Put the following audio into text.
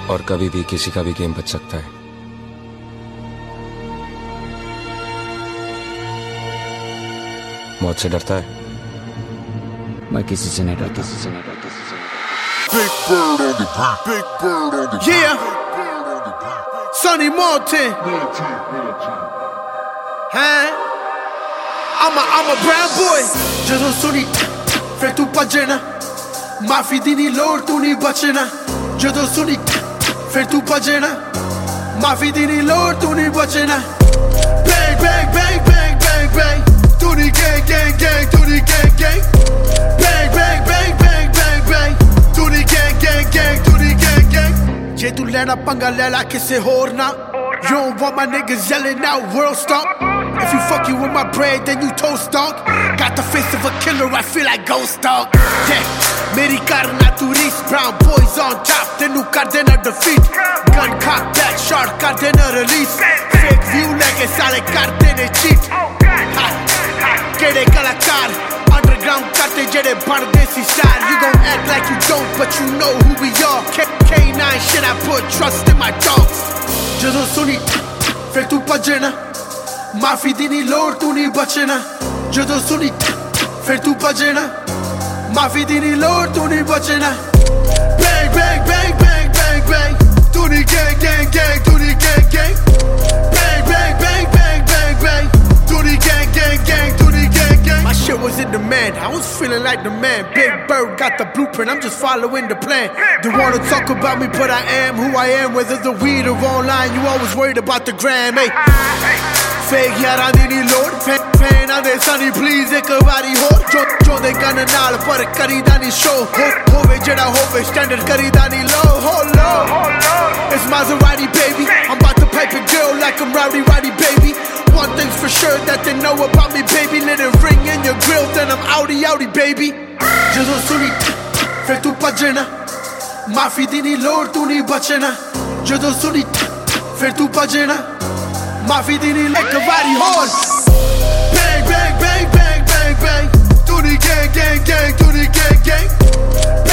और कभी भी किसी का भी गेम बच सकता है। मौत से डरता है? मैं किसी से नहीं डरता। Yeah, Sonny Moulton. Hein? I'm a brown boy. ਜਦੋਂ ਸੁਣੀ ਫਿਰ ਤੂੰ ਭੱਜਣਾ, ਮਾਫੀ ਦੀ ਨਹੀਂ ਲੋੜ ਤੂੰ ਨਹੀਂ ਬਚਣਾ। ਜਦੋਂ ਸੁਣੀ ਫਿਰ ਤੂੰ ਭੱਜਣਾ, ਮਾਫੀ ਦੀ ਨਹੀਂ ਲੋੜ ਤੂੰ ਨਹੀਂ ਬਚਣਾ। Bang bang bang bang bang bang, ਤੂੰ ਨਹੀਂ gang gang gang, ਤੂੰ ਨਹੀਂ gang gang। Bang bang bang bang bang bang, ਤੂੰ ਨਹੀਂ gang gang gang, ਤੂੰ ਨਹੀਂ gang gang। ਜੇ ਤੂੰ ਲੈਣਾ ਪੰਗਾ ਲੈ ਲਾ ਕਿਸੇ ਹੋਰ ਨਾਲ। You don't want my niggas yelling out, world stop. If you fucking with my bread, then you toast dog. Got the face of a killer, I feel like ghost dog. Yeah, meri karna tu reach, brown boys on top. Tenu kar dena defeat. Gun cock back, shot kar dena release. Fake view lege sare kar dene cheat. Kede kalakar, underground karte jede barde si star. You gon' act like you don't, but you know who we are. K9 shit, I put trust in my dogs. ਜਦੋਂ ਸੁਣੀ ਫਿਰ ਤੂੰ ਭੱਜਣਾ, ਮਾਫੀ ਦੀ ਨਹੀਂ ਲੋੜ ਤੂੰ ਨਹੀਂ ਬਚਣਾ। ਜਦੋਂ ਸੁਣੀ ਫਿਰ ਤੂੰ ਭੱਜਣਾ, ਮਾਫੀ ਦੀ ਨਹੀਂ ਲੋੜ ਤੂੰ ਨਹੀਂ ਬਚਣਾ। Bang bang bang bang bang bang, ਤੂੰ ਨਹੀਂ gang gang gang, ਤੂੰ ਨਹੀਂ gang gang। Bang bang bang bang bang bang, ਤੂੰ ਨਹੀਂ gang gang gang, ਤੂੰ ਨਹੀਂ gang gang। My shit was in demand, I was feeling like the man. Big Bird got the blueprint, I'm just following the plan. They wanna talk about me, but I am who I am. Whether the weed or online, you always worried about the gram, hey. Fake yaran di nahi lod, fan aande sunny please ek wari ho. Jo de gun naal par karida nahi show. Hove jada hove standard karida nahi low. Hold up, it's Maserati baby. I'm about to pipe a girl like I'm Rowdy Roddy baby. One thing's for sure that they know about me baby. Let it ring in your grill, then I'm outie outie baby. ਜਦੋਂ ਸੁਣੀ ਫਿਰ ਤੂੰ ਭੱਜਣਾ, ਮਾਫੀ ਦੀ ਨਹੀਂ ਲੋੜ ਤੂੰ ਨਹੀਂ ਬਚਣਾ। ਜਦੋਂ ਸੁਣੀ ਫਿਰ ਤੂੰ ਭੱਜਣਾ, ਮਾਫੀ ਦੀ ਨਹੀਂ ਇੱਕ ਵਾਰੀ ਹੋਰ। Bang bang bang bang bang bang, ਤੂੰ ਨਹੀਂ gang gang gang, ਤੂੰ ਨਹੀਂ gang gang।